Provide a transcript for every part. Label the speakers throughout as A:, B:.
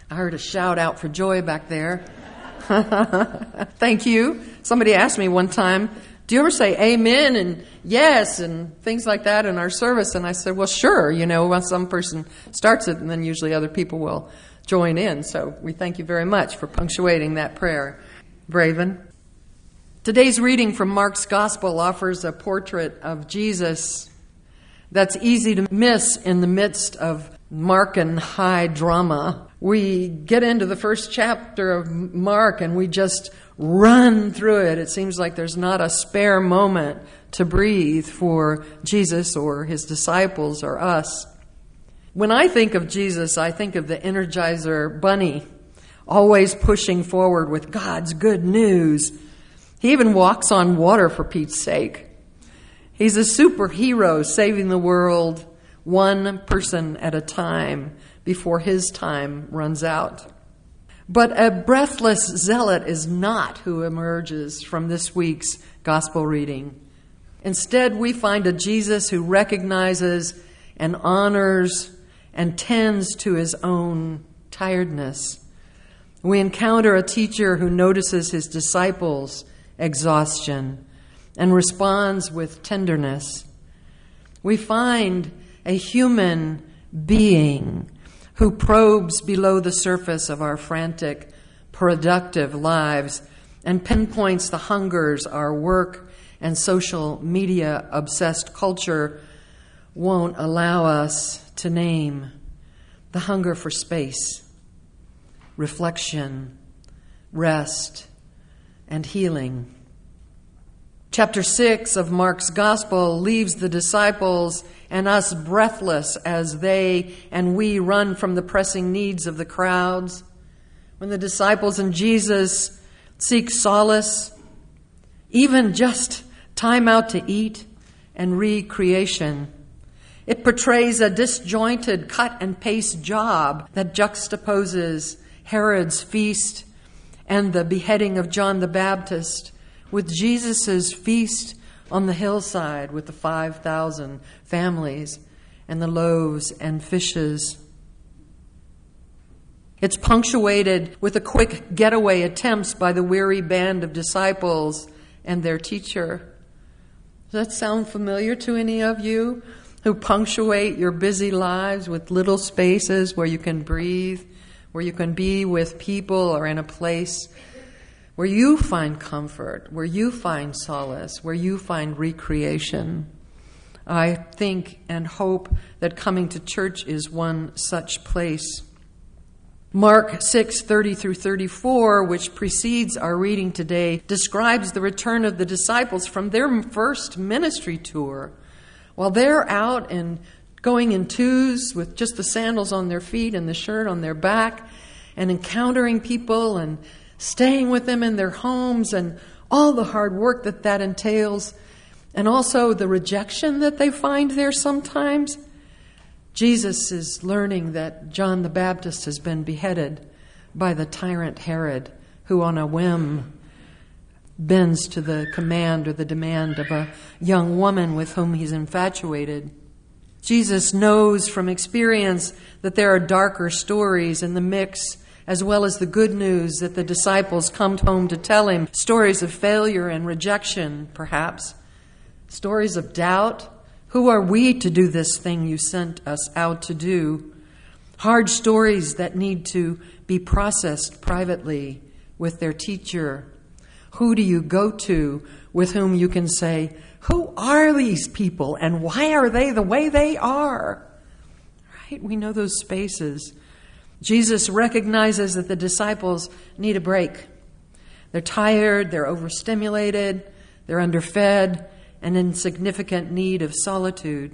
A: I heard a shout out for joy back there. Thank you. Somebody asked me one time, do you ever say amen and yes and things like that in our service? And I said, well, sure. Once some person starts it, and then usually other people will join in. So we thank you very much for punctuating that prayer, Braven. Today's reading from Mark's Gospel offers a portrait of Jesus that's easy to miss in the midst of Markan high drama. We get into the first chapter of Mark and we just run through it. It seems like there's not a spare moment to breathe for Jesus or his disciples or us. When I think of Jesus, I think of the Energizer Bunny, always pushing forward with God's good news. He even walks on water, for Pete's sake. He's a superhero saving the world one person at a time before his time runs out. But a breathless zealot is not who emerges from this week's gospel reading. Instead, we find a Jesus who recognizes and honors and tends to his own tiredness. We encounter a teacher who notices his disciples' exhaustion and responds with tenderness. We find a human being who probes below the surface of our frantic, productive lives and pinpoints the hungers our work and social media obsessed culture won't allow us to name. The hunger for space, reflection, rest, and healing. Chapter 6 of Mark's Gospel leaves the disciples and us breathless as they and we run from the pressing needs of the crowds. When the disciples and Jesus seek solace, even just time out to eat and recreation, it portrays a disjointed cut-and-paste job that juxtaposes Herod's feast and the beheading of John the Baptist with Jesus' feast on the hillside with the 5,000 families and the loaves and fishes. It's punctuated with the quick getaway attempts by the weary band of disciples and their teacher. Does that sound familiar to any of you who punctuate your busy lives with little spaces where you can breathe, where you can be with people or in a place where you find comfort, where you find solace, where you find recreation? I think and hope that coming to church is one such place. Mark 6:30 through 34, which precedes our reading today, describes the return of the disciples from their first ministry tour. While they're out and going in twos with just the sandals on their feet and the shirt on their back and encountering people and staying with them in their homes and all the hard work that entails, and also the rejection that they find there sometimes, Jesus is learning that John the Baptist has been beheaded by the tyrant Herod, who on a whim bends to the command or the demand of a young woman with whom he's infatuated. Jesus knows from experience that there are darker stories in the mix, as well as the good news that the disciples come home to tell him, stories of failure and rejection, perhaps, stories of doubt. Who are we to do this thing you sent us out to do? Hard stories that need to be processed privately with their teacher. Who do you go to with whom you can say, who are these people and why are they the way they are? Right? We know those spaces. Jesus recognizes that the disciples need a break. They're tired, they're overstimulated, they're underfed, and in significant need of solitude.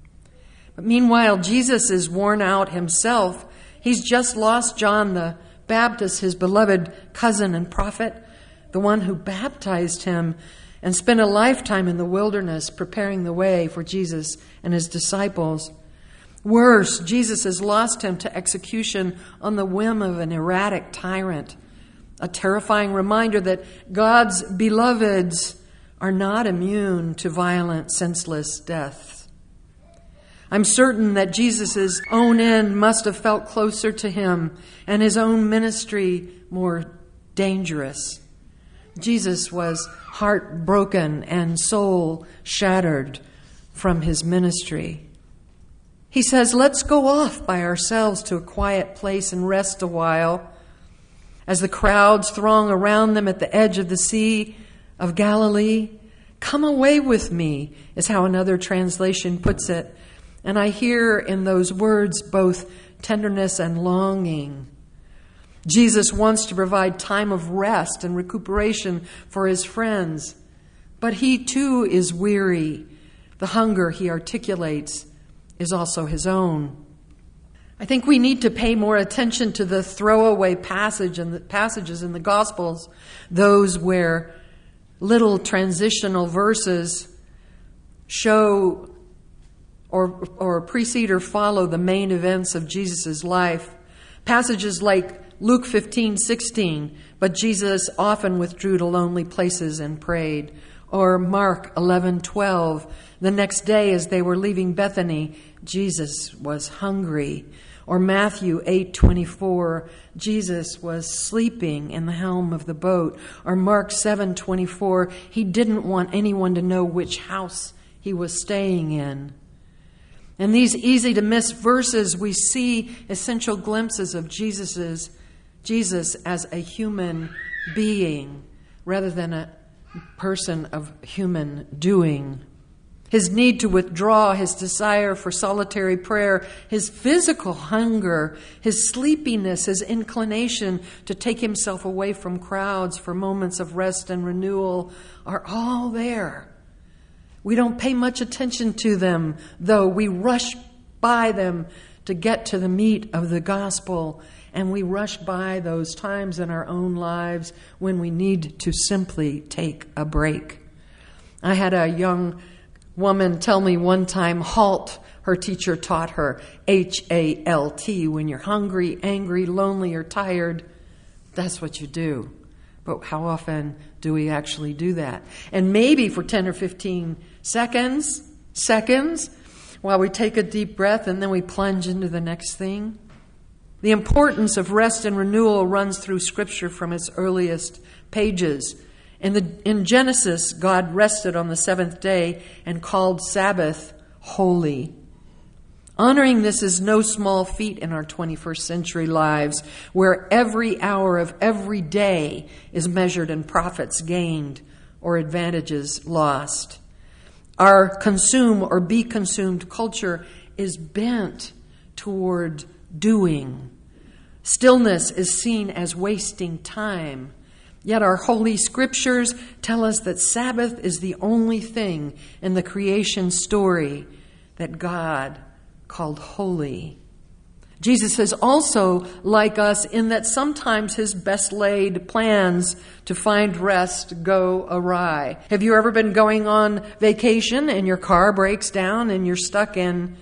A: But meanwhile, Jesus is worn out himself. He's just lost John the Baptist, his beloved cousin and prophet, the one who baptized him and spent a lifetime in the wilderness preparing the way for Jesus and his disciples. Worse, Jesus has lost him to execution on the whim of an erratic tyrant, a terrifying reminder that God's beloveds are not immune to violent, senseless death. I'm certain that Jesus' own end must have felt closer to him and his own ministry more dangerous. Jesus was heartbroken and soul shattered from his ministry. He says, let's go off by ourselves to a quiet place and rest a while. As the crowds throng around them at the edge of the Sea of Galilee, come away with me, is how another translation puts it. And I hear in those words both tenderness and longing. Jesus wants to provide time of rest and recuperation for his friends, but he too is weary. The hunger he articulates is also his own. I think we need to pay more attention to the throwaway passages in the Gospels, those where little transitional verses show or precede or follow the main events of Jesus' life. Passages like Luke 15:16, but Jesus often withdrew to lonely places and prayed. Or Mark 11:12, the next day as they were leaving Bethany, Jesus was hungry. Or Matthew 8:24, Jesus was sleeping in the helm of the boat. Or Mark 7:24, he didn't want anyone to know which house he was staying in. In these easy-to-miss verses, we see essential glimpses of Jesus as a human being rather than a person of human doing. His need to withdraw, his desire for solitary prayer, his physical hunger, his sleepiness, his inclination to take himself away from crowds for moments of rest and renewal are all there. We don't pay much attention to them, though. We rush by them to get to the meat of the gospel, and we rush by those times in our own lives when we need to simply take a break. I had a young woman tell me one time, HALT, her teacher taught her, HALT, when you're hungry, angry, lonely, or tired, that's what you do. But how often do we actually do that? And maybe for 10 or 15 seconds, while we take a deep breath and then we plunge into the next thing. The importance of rest and renewal runs through Scripture from its earliest pages. In Genesis, God rested on the seventh day and called Sabbath holy. Honoring this is no small feat in our 21st century lives, where every hour of every day is measured in profits gained or advantages lost. Our consume or be consumed culture is bent toward doing. Stillness is seen as wasting time. Yet our holy scriptures tell us that Sabbath is the only thing in the creation story that God called holy. Jesus is also like us in that sometimes his best laid plans to find rest go awry. Have you ever been going on vacation and your car breaks down and you're stuck in,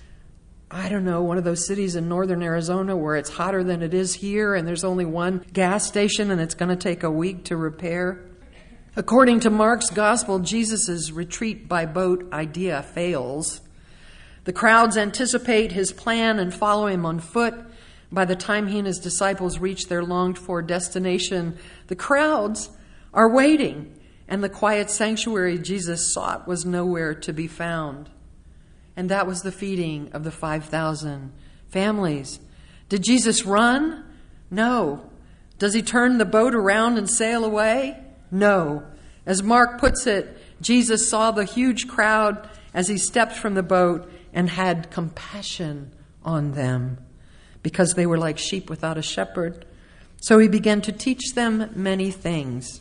A: I don't know, one of those cities in northern Arizona where it's hotter than it is here and there's only one gas station and it's going to take a week to repair? According to Mark's gospel, Jesus' retreat by boat idea fails. The crowds anticipate his plan and follow him on foot. By the time he and his disciples reach their longed-for destination, the crowds are waiting, and the quiet sanctuary Jesus sought was nowhere to be found. And that was the feeding of the 5,000 families. Did Jesus run? No. Does he turn the boat around and sail away? No. As Mark puts it, Jesus saw the huge crowd as he stepped from the boat and had compassion on them because they were like sheep without a shepherd. So he began to teach them many things.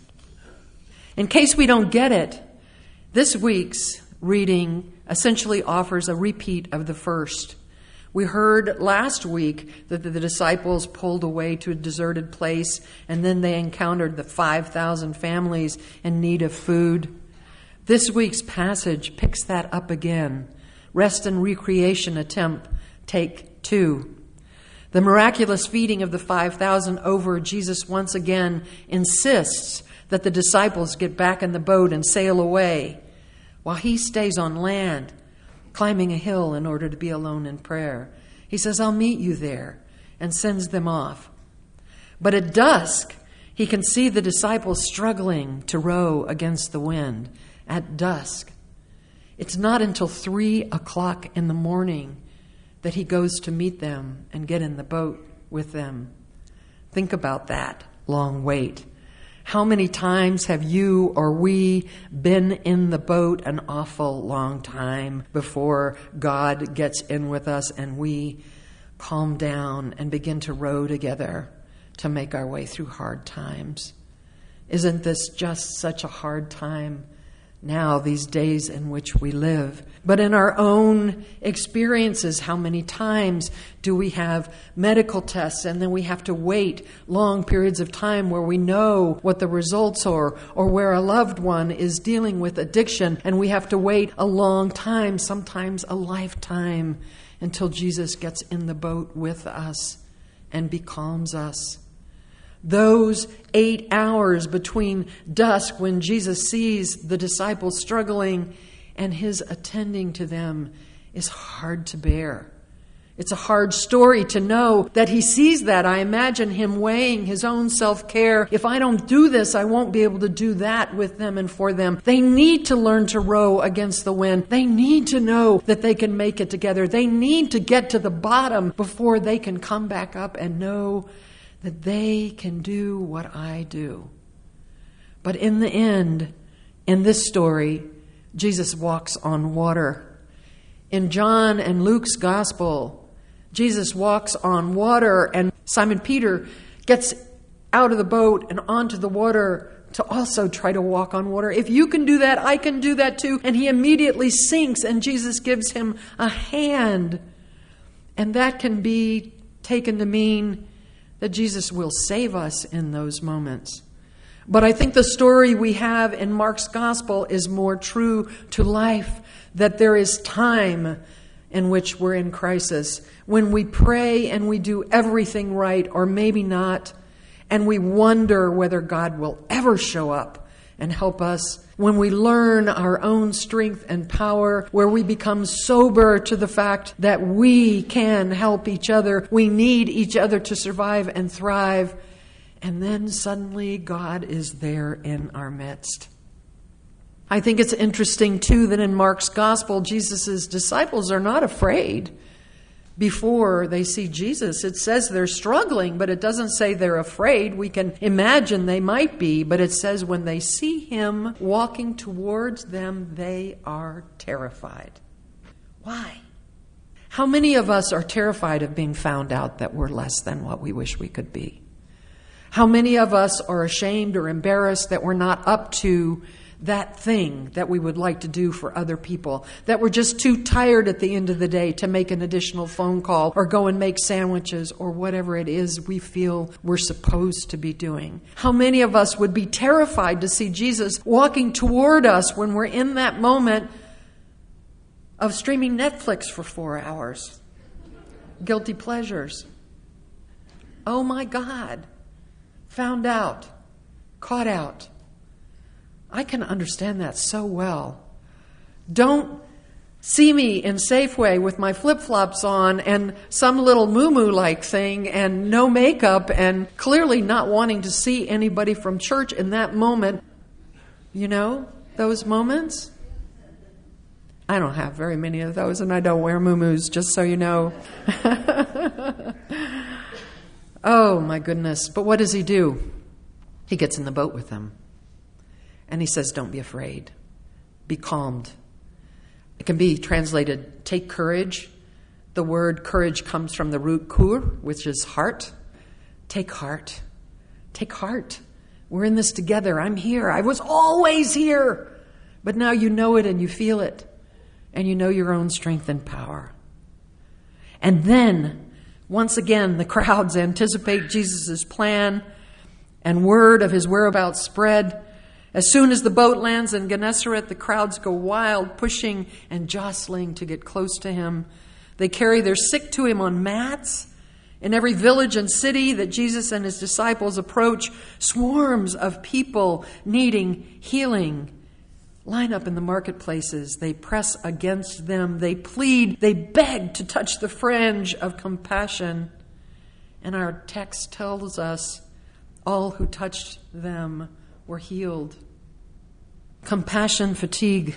A: In case we don't get it, this week's reading essentially offers a repeat of the first. We heard last week that the disciples pulled away to a deserted place and then they encountered the 5,000 families in need of food. This week's passage picks that up again. Rest and recreation attempt, take 2. The miraculous feeding of the 5,000 over, Jesus once again insists that the disciples get back in the boat and sail away while he stays on land. climbing a hill in order to be alone in prayer. He says, I'll meet you there, and sends them off. But at dusk, he can see the disciples struggling to row against the wind. At dusk. It's not until 3:00 in the morning that he goes to meet them and get in the boat with them. Think about that long wait. How many times have you or we been in the boat an awful long time before God gets in with us and we calm down and begin to row together to make our way through hard times? Isn't this just such a hard time now, these days in which we live? But in our own experiences, how many times do we have medical tests and then we have to wait long periods of time where we know what the results are, or where a loved one is dealing with addiction and we have to wait a long time, sometimes a lifetime, until Jesus gets in the boat with us and becalms us? Those 8 hours between dusk, when Jesus sees the disciples struggling and his attending to them, is hard to bear. It's a hard story to know that he sees that. I imagine him weighing his own self-care. If I don't do this, I won't be able to do that with them and for them. They need to learn to row against the wind. They need to know that they can make it together. They need to get to the bottom before they can come back up and know that they can do what I do. But in the end, in this story, Jesus walks on water. In John and Luke's gospel, Jesus walks on water, and Simon Peter gets out of the boat and onto the water to also try to walk on water. If you can do that, I can do that too. And he immediately sinks, and Jesus gives him a hand. And that can be taken to mean that Jesus will save us in those moments. But I think the story we have in Mark's gospel is more true to life, that there is time in which we're in crisis, when we pray and we do everything right, or maybe not, and we wonder whether God will ever show up and help us, when we learn our own strength and power, where we become sober to the fact that we can help each other, we need each other to survive and thrive, and then suddenly God is there in our midst. I think it's interesting too that in Mark's gospel, Jesus' disciples are not afraid before they see Jesus. It says they're struggling, but it doesn't say they're afraid. We can imagine they might be, but it says when they see him walking towards them, they are terrified. Why? How many of us are terrified of being found out that we're less than what we wish we could be? How many of us are ashamed or embarrassed that we're not up to that thing that we would like to do for other people, that we're just too tired at the end of the day to make an additional phone call or go and make sandwiches or whatever it is we feel we're supposed to be doing? How many of us would be terrified to see Jesus walking toward us when we're in that moment of streaming Netflix for 4 hours? Guilty pleasures. Oh my God. Found out. Caught out. I can understand that so well. Don't see me in Safeway with my flip-flops on and some little moo-moo-like thing and no makeup and clearly not wanting to see anybody from church in that moment. You know, those moments? I don't have very many of those, and I don't wear moo-moos, just so you know. Oh, my goodness. But what does he do? He gets in the boat with them. And he says, don't be afraid. Be calmed. It can be translated, take courage. The word courage comes from the root kur, which is heart. Take heart. Take heart. We're in this together. I'm here. I was always here. But now you know it and you feel it. And you know your own strength and power. And then, once again, the crowds anticipate Jesus' plan, and word of his whereabouts spread. As soon as the boat lands in Gennesaret, the crowds go wild, pushing and jostling to get close to him. They carry their sick to him on mats. In every village and city that Jesus and his disciples approach, swarms of people needing healing line up in the marketplaces. They press against them. They plead. They beg to touch the fringe of compassion. And our text tells us all who touched them were healed. Compassion fatigue.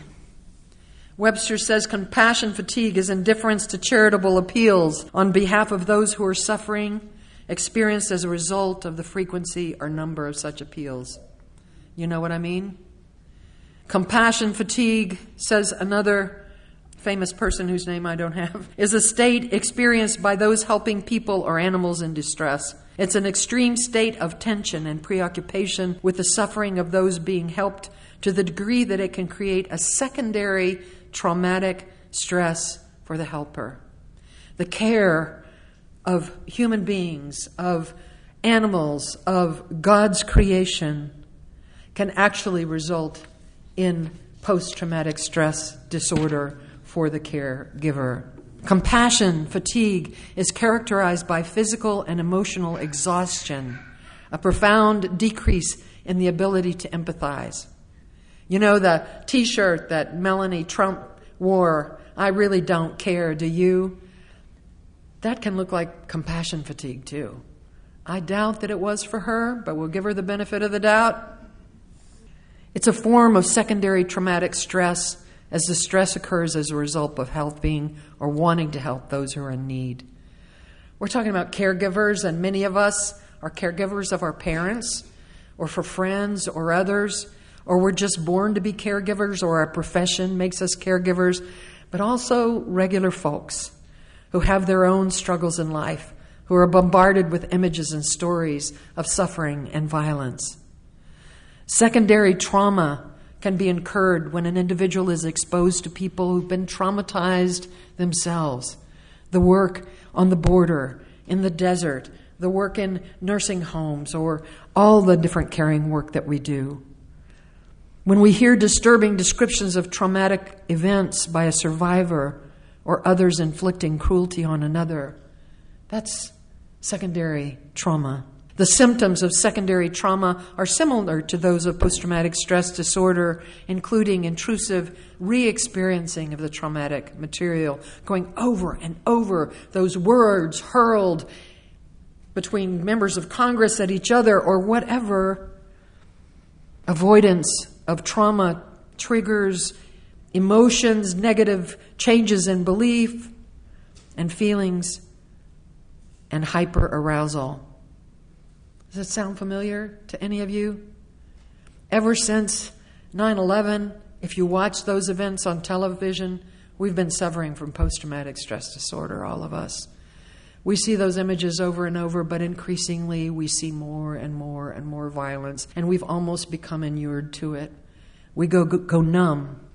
A: Webster says compassion fatigue is indifference to charitable appeals on behalf of those who are suffering, experienced as a result of the frequency or number of such appeals. You know what I mean? Compassion fatigue, says another famous person whose name I don't have, is a state experienced by those helping people or animals in distress. It's an extreme state of tension and preoccupation with the suffering of those being helped to the degree that it can create a secondary traumatic stress for the helper. The care of human beings, of animals, of God's creation can actually result in post-traumatic stress disorder for the caregiver. Compassion fatigue is characterized by physical and emotional exhaustion, a profound decrease in the ability to empathize. You know the T-shirt that Melanie Trump wore, "I really don't care, do you?" That can look like compassion fatigue too. I doubt that it was for her, but we'll give her the benefit of the doubt. It's a form of secondary traumatic stress, as the stress occurs as a result of helping or wanting to help those who are in need. We're talking about caregivers, and many of us are caregivers of our parents or for friends or others, or we're just born to be caregivers, or our profession makes us caregivers, but also regular folks who have their own struggles in life, who are bombarded with images and stories of suffering and violence. Secondary trauma can be incurred when an individual is exposed to people who've been traumatized themselves. The work on the border, in the desert, the work in nursing homes, or all the different caring work that we do. When we hear disturbing descriptions of traumatic events by a survivor or others inflicting cruelty on another, that's secondary trauma. The symptoms of secondary trauma are similar to those of post-traumatic stress disorder, including intrusive re-experiencing of the traumatic material, going over and over, those words hurled between members of Congress at each other or whatever. Avoidance of trauma triggers emotions, negative changes in belief and feelings, and hyperarousal. Does that sound familiar to any of you? Ever since 9/11, if you watch those events on television, we've been suffering from post-traumatic stress disorder, all of us. We see those images over and over, but increasingly we see more and more and more violence, and we've almost become inured to it. We go numb.